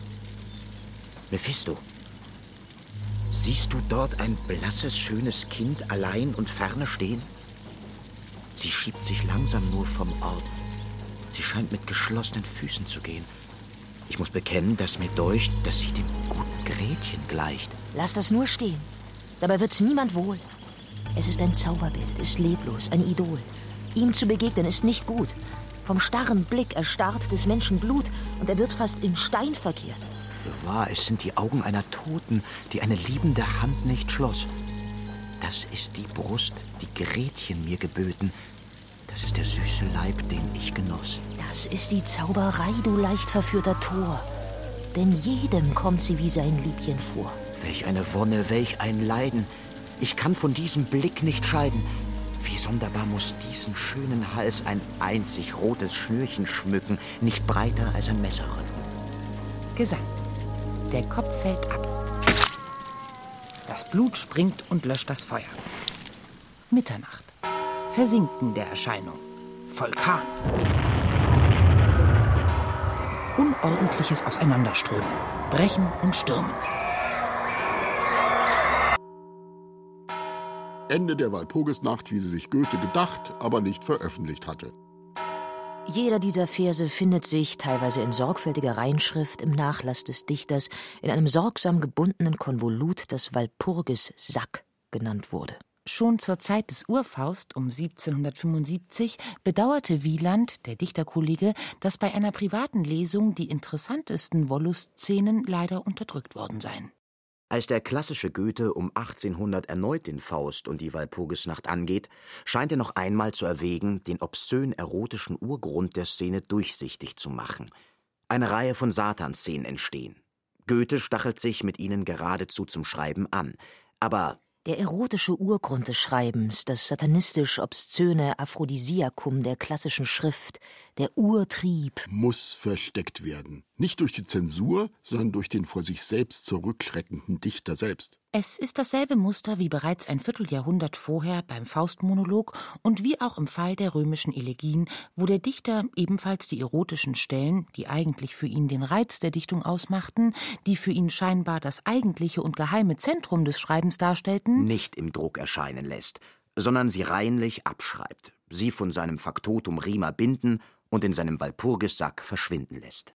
Mephisto, siehst du dort ein blasses, schönes Kind allein und ferne stehen? Sie schiebt sich langsam nur vom Ort. Sie scheint mit geschlossenen Füßen zu gehen. Ich muss bekennen, dass mir deucht, dass sie dem guten Gretchen gleicht. Lass das nur stehen. Dabei wird's niemand wohl. Es ist ein Zauberbild, ist leblos, ein Idol. Ihm zu begegnen ist nicht gut. Vom starren Blick erstarrt des Menschen Blut und er wird fast in Stein verkehrt. Fürwahr, es sind die Augen einer Toten, die eine liebende Hand nicht schloss. Das ist die Brust, die Gretchen mir geböten. Das ist der süße Leib, den ich genoss. Das ist die Zauberei, du leicht verführter Tor. Denn jedem kommt sie wie sein Liebchen vor. Welch eine Wonne, welch ein Leiden. Ich kann von diesem Blick nicht scheiden. Wie sonderbar muss diesen schönen Hals ein einzig rotes Schnürchen schmücken, nicht breiter als ein Messerrücken. Gesang. Der Kopf fällt ab. Das Blut springt und löscht das Feuer. Mitternacht. Versinken der Erscheinung. Vulkan. Unordentliches Auseinanderströmen. Brechen und Stürmen. Ende der Walpurgisnacht, wie sie sich Goethe gedacht, aber nicht veröffentlicht hatte. Jeder dieser Verse findet sich, teilweise in sorgfältiger Reinschrift, im Nachlass des Dichters, in einem sorgsam gebundenen Konvolut, das Walpurgis-Sack genannt wurde. Schon zur Zeit des Urfaust um 1775 bedauerte Wieland, der Dichterkollege, dass bei einer privaten Lesung die interessantesten Wollust-Szenen leider unterdrückt worden seien. Als der klassische Goethe um 1800 erneut den Faust und die Walpurgisnacht angeht, scheint er noch einmal zu erwägen, den obszön-erotischen Urgrund der Szene durchsichtig zu machen. Eine Reihe von Satanszenen entstehen. Goethe stachelt sich mit ihnen geradezu zum Schreiben an. Aber der erotische Urgrund des Schreibens, das satanistisch-obszöne Aphrodisiakum der klassischen Schrift, der Urtrieb, muss versteckt werden. Nicht durch die Zensur, sondern durch den vor sich selbst zurückschreckenden Dichter selbst. Es ist dasselbe Muster wie bereits ein Vierteljahrhundert vorher beim Faustmonolog und wie auch im Fall der römischen Elegien, wo der Dichter ebenfalls die erotischen Stellen, die eigentlich für ihn den Reiz der Dichtung ausmachten, die für ihn scheinbar das eigentliche und geheime Zentrum des Schreibens darstellten, nicht im Druck erscheinen lässt, sondern sie reinlich abschreibt, sie von seinem Faktotum Rima binden und in seinem Walpurgissack verschwinden lässt.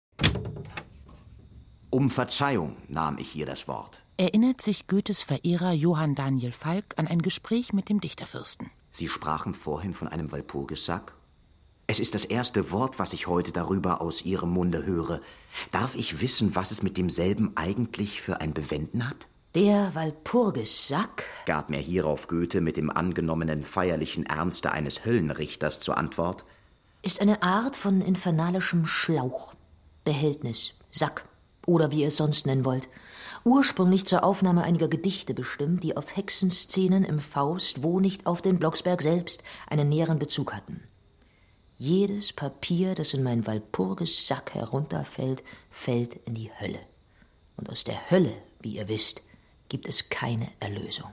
Um Verzeihung nahm ich hier das Wort. Erinnert sich Goethes Verehrer Johann Daniel Falk an ein Gespräch mit dem Dichterfürsten. Sie sprachen vorhin von einem Walpurgissack? Es ist das erste Wort, was ich heute darüber aus Ihrem Munde höre. Darf ich wissen, was es mit demselben eigentlich für ein Bewenden hat? Der Walpurgissack, gab mir hierauf Goethe mit dem angenommenen feierlichen Ernste eines Höllenrichters zur Antwort, ist eine Art von infernalischem Schlauch, Behältnis, Sack oder wie ihr es sonst nennen wollt. Ursprünglich zur Aufnahme einiger Gedichte bestimmt, die auf Hexenszenen im Faust, wo nicht auf den Blocksberg selbst, einen näheren Bezug hatten. Jedes Papier, das in meinen Walpurgissack herunterfällt, fällt in die Hölle. Und aus der Hölle, wie ihr wisst, gibt es keine Erlösung.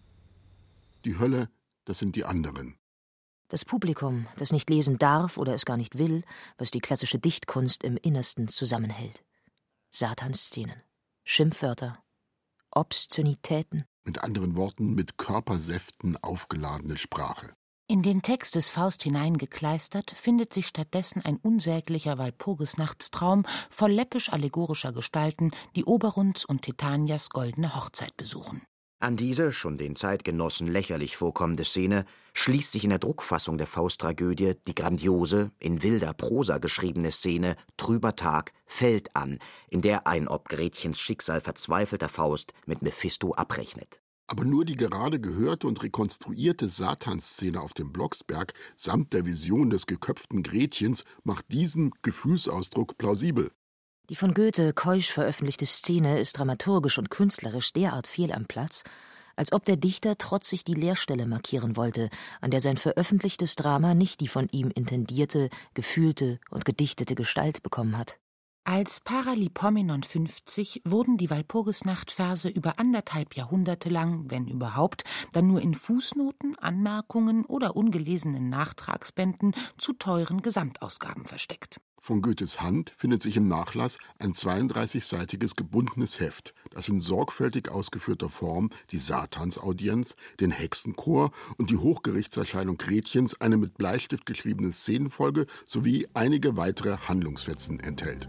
Die Hölle, das sind die anderen. Das Publikum, das nicht lesen darf oder es gar nicht will, was die klassische Dichtkunst im Innersten zusammenhält. Satanszenen, Schimpfwörter, Obszönitäten. Mit anderen Worten, mit Körpersäften aufgeladene Sprache. In den Text des Faust hineingekleistert findet sich stattdessen ein unsäglicher Walpurgisnachtstraum voll läppisch-allegorischer Gestalten, die Oberuns und Titanias goldene Hochzeit besuchen. An diese, schon den Zeitgenossen lächerlich vorkommende Szene, schließt sich in der Druckfassung der Fausttragödie die grandiose, in wilder Prosa geschriebene Szene Trüber Tag fällt an, in der ein ob Gretchens Schicksal verzweifelter Faust mit Mephisto abrechnet. Aber nur die gerade gehörte und rekonstruierte Satanszene auf dem Blocksberg samt der Vision des geköpften Gretchens macht diesen Gefühlsausdruck plausibel. Die von Goethe keusch veröffentlichte Szene ist dramaturgisch und künstlerisch derart fehl am Platz, als ob der Dichter trotzig die Leerstelle markieren wollte, an der sein veröffentlichtes Drama nicht die von ihm intendierte, gefühlte und gedichtete Gestalt bekommen hat. Als Paralipomenon 50 wurden die Walpurgisnacht-Verse über 1,5 Jahrhunderte lang, wenn überhaupt, dann nur in Fußnoten, Anmerkungen oder ungelesenen Nachtragsbänden zu teuren Gesamtausgaben versteckt. Von Goethes Hand findet sich im Nachlass ein 32-seitiges gebundenes Heft, das in sorgfältig ausgeführter Form die Satansaudienz, den Hexenchor und die Hochgerichtserscheinung Gretchens, eine mit Bleistift geschriebene Szenenfolge sowie einige weitere Handlungsfetzen enthält.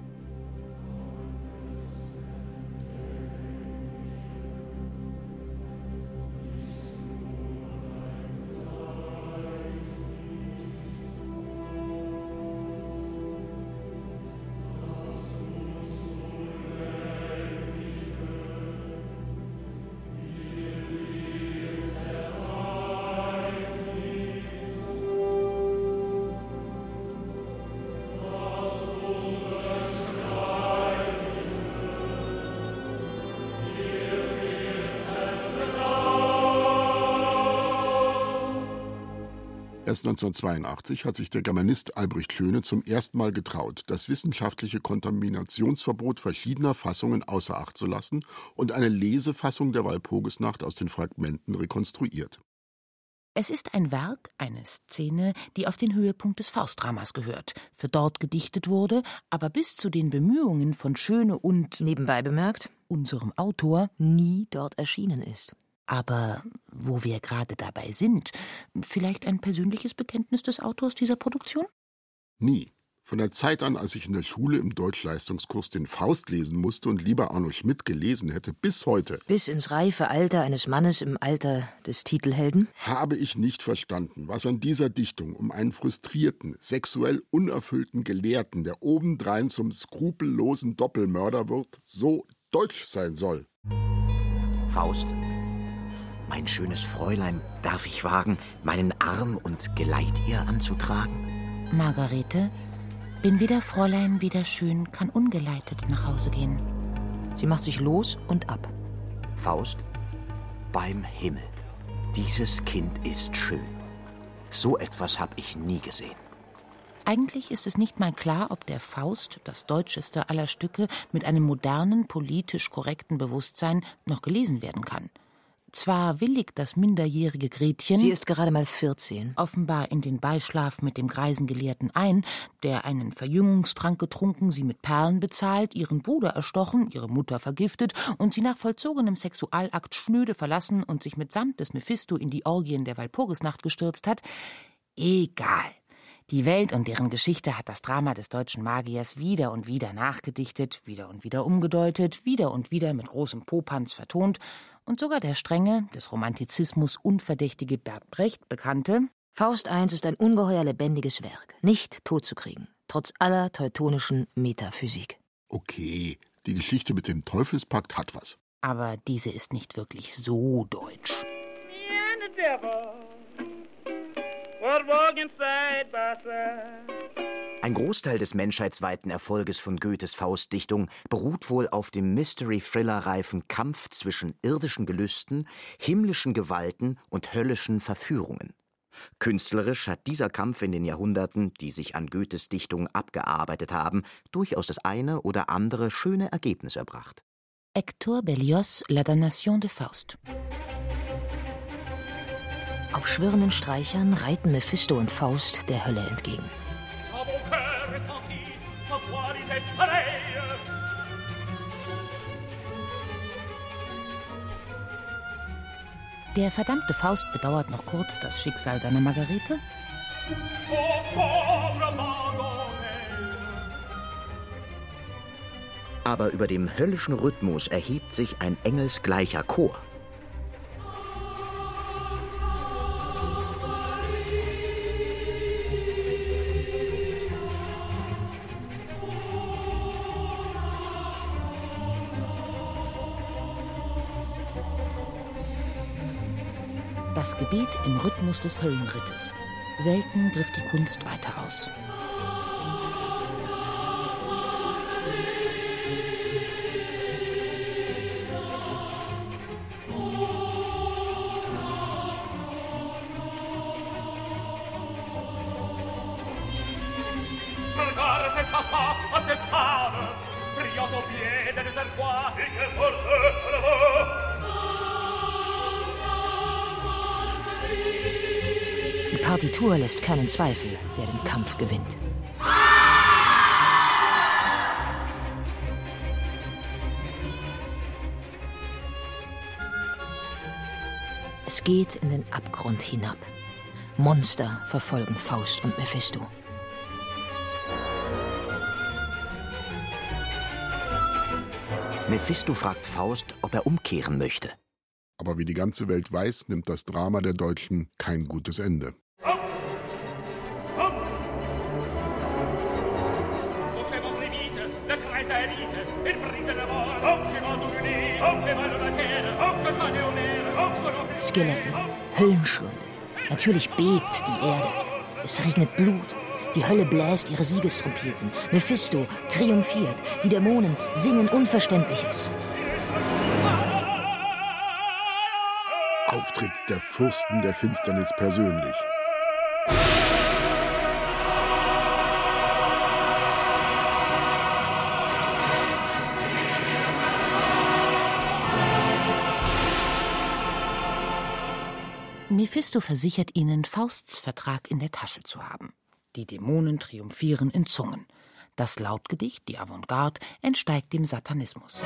Erst 1982 hat sich der Germanist Albrecht Schöne zum ersten Mal getraut, das wissenschaftliche Kontaminationsverbot verschiedener Fassungen außer Acht zu lassen und eine Lesefassung der Walpurgisnacht aus den Fragmenten rekonstruiert. Es ist ein Werk, eine Szene, die auf den Höhepunkt des Faustdramas gehört, für dort gedichtet wurde, aber bis zu den Bemühungen von Schöne und, nebenbei bemerkt, unserem Autor, nie dort erschienen ist. Aber wo wir gerade dabei sind, vielleicht ein persönliches Bekenntnis des Autors dieser Produktion? Nie. Von der Zeit an, als ich in der Schule im Deutschleistungskurs den Faust lesen musste und lieber Arno Schmidt gelesen hätte, bis heute. Bis ins reife Alter eines Mannes im Alter des Titelhelden? Habe ich nicht verstanden, was an dieser Dichtung um einen frustrierten, sexuell unerfüllten Gelehrten, der obendrein zum skrupellosen Doppelmörder wird, so deutsch sein soll. Faust, mein schönes Fräulein, darf ich wagen, meinen Arm und Geleit ihr anzutragen? Margarete, bin weder Fräulein, weder schön, kann ungeleitet nach Hause gehen. Sie macht sich los und ab. Faust, beim Himmel, dieses Kind ist schön. So etwas habe ich nie gesehen. Eigentlich ist es nicht mal klar, ob der Faust, das deutscheste aller Stücke, mit einem modernen, politisch korrekten Bewusstsein noch gelesen werden kann. Zwar willigt das minderjährige Gretchen, sie ist gerade mal 14, offenbar in den Beischlaf mit dem greisen Gelehrten ein, der einen Verjüngungstrank getrunken, sie mit Perlen bezahlt, ihren Bruder erstochen, ihre Mutter vergiftet und sie nach vollzogenem Sexualakt schnöde verlassen und sich mitsamt des Mephisto in die Orgien der Walpurgisnacht gestürzt hat. Egal. Die Welt und deren Geschichte hat das Drama des deutschen Magiers wieder und wieder nachgedichtet, wieder und wieder umgedeutet, wieder und wieder mit großem Popanz vertont und sogar der strenge, des Romantizismus unverdächtige Bert Brecht bekannte: Faust I ist ein ungeheuer lebendiges Werk, nicht totzukriegen, trotz aller teutonischen Metaphysik. Okay, die Geschichte mit dem Teufelspakt hat was. Aber diese ist nicht wirklich so deutsch. Ein Großteil des menschheitsweiten Erfolges von Goethes Faustdichtung beruht wohl auf dem Mystery-Thriller-reifen Kampf zwischen irdischen Gelüsten, himmlischen Gewalten und höllischen Verführungen. Künstlerisch hat dieser Kampf in den Jahrhunderten, die sich an Goethes Dichtung abgearbeitet haben, durchaus das eine oder andere schöne Ergebnis erbracht. Hector Berlioz, La Damnation de Faust. Auf schwirrenden Streichern reiten Mephisto und Faust der Hölle entgegen. Der verdammte Faust bedauert noch kurz das Schicksal seiner Margarete. Aber über dem höllischen Rhythmus erhebt sich ein engelsgleicher Chor. Das Gebet im Rhythmus des Höllenrittes. Selten griff die Kunst weiter aus. Die Partitur lässt keinen Zweifel, wer den Kampf gewinnt. Es geht in den Abgrund hinab. Monster verfolgen Faust und Mephisto. Mephisto fragt Faust, ob er umkehren möchte. Aber wie die ganze Welt weiß, nimmt das Drama der Deutschen kein gutes Ende. Skelette, Höllenschlunde. Natürlich bebt die Erde. Es regnet Blut. Die Hölle bläst ihre Siegestrompeten. Mephisto triumphiert. Die Dämonen singen Unverständliches. Auftritt der Fürsten der Finsternis persönlich. Mephisto versichert ihnen, Fausts Vertrag in der Tasche zu haben. Die Dämonen triumphieren in Zungen. Das Lautgedicht, die Avantgarde, entsteigt dem Satanismus.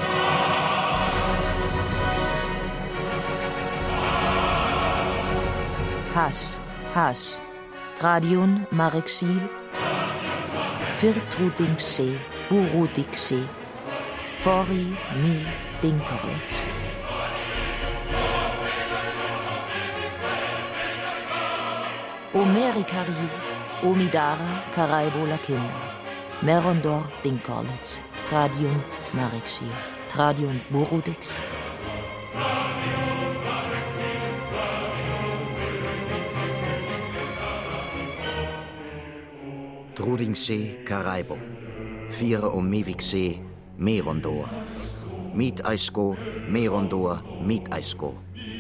Hass, Hass, Tradion Marexil, Virtrudingse, Burudixe, Fori mi Dinkerlitz. Omerikariu, Omidara, Karaibo Lakinda, Merondor Dinkerlitz, Tradion Marexil, Tradion Burudix. Trudingse, Karaibo, Vire Omevixe, Merondor, Miet Aisko, Merondor, Miet Aisko.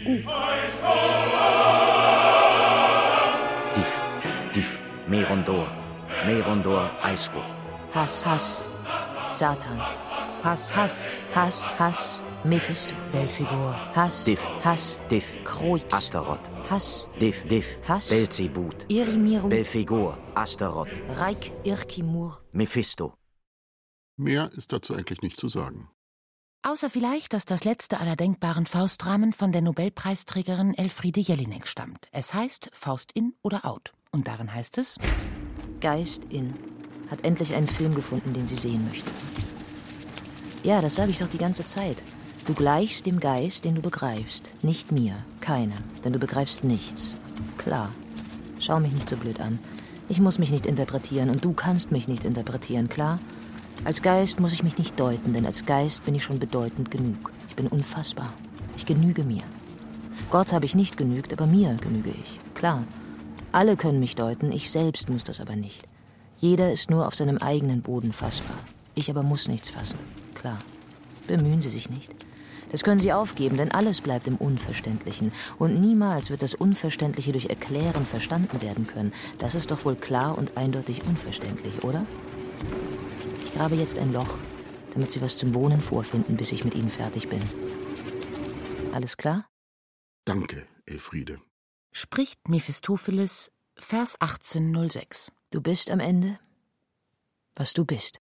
Div, Merondor, Merondor, Aisko. Hass, Hass, Satan. Hass, Hass, Hass, Hass, Mephisto. Belphegor. Hass, Div, Hass, Div, Kroix. Astaroth. Hass, Div, Hass, Belzebut. Irimiru. Belphegor, Astaroth. Reik, Irkimur. Mephisto. Mehr ist dazu eigentlich nicht zu sagen. Außer vielleicht, dass das letzte aller denkbaren Faustdramen von der Nobelpreisträgerin Elfriede Jelinek stammt. Es heißt Faust in oder out. Und darin heißt es: Geist in hat endlich einen Film gefunden, den sie sehen möchte. Ja, das sage ich doch die ganze Zeit. Du gleichst dem Geist, den du begreifst. Nicht mir, keinem, denn du begreifst nichts. Klar. Schau mich nicht so blöd an. Ich muss mich nicht interpretieren und du kannst mich nicht interpretieren, klar? Als Geist muss ich mich nicht deuten, denn als Geist bin ich schon bedeutend genug. Ich bin unfassbar. Ich genüge mir. Gott habe ich nicht genügt, aber mir genüge ich. Klar. Alle können mich deuten, ich selbst muss das aber nicht. Jeder ist nur auf seinem eigenen Boden fassbar. Ich aber muss nichts fassen. Klar. Bemühen Sie sich nicht. Das können Sie aufgeben, denn alles bleibt im Unverständlichen. Und niemals wird das Unverständliche durch Erklären verstanden werden können. Das ist doch wohl klar und eindeutig unverständlich, oder? Ich grabe jetzt ein Loch, damit Sie was zum Wohnen vorfinden, bis ich mit Ihnen fertig bin. Alles klar? Danke, Elfriede. Spricht Mephistopheles, Vers 1806. Du bist am Ende, was du bist.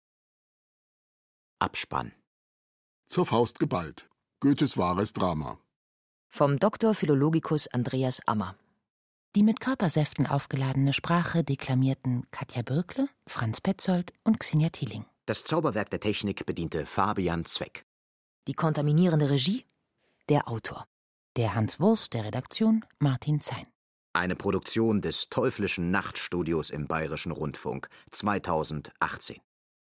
Abspann. Zur Faust geballt. Goethes wahres Drama. Vom Dr. Philologicus Andreas Ammer. Die mit Körpersäften aufgeladene Sprache deklamierten Katja Bürkle, Franz Petzold und Xenia Thieling. Das Zauberwerk der Technik bediente Fabian Zweck. Die kontaminierende Regie, der Autor. Der Hans Wurst der Redaktion, Martin Zein. Eine Produktion des Teuflischen Nachtstudios im Bayerischen Rundfunk 2018.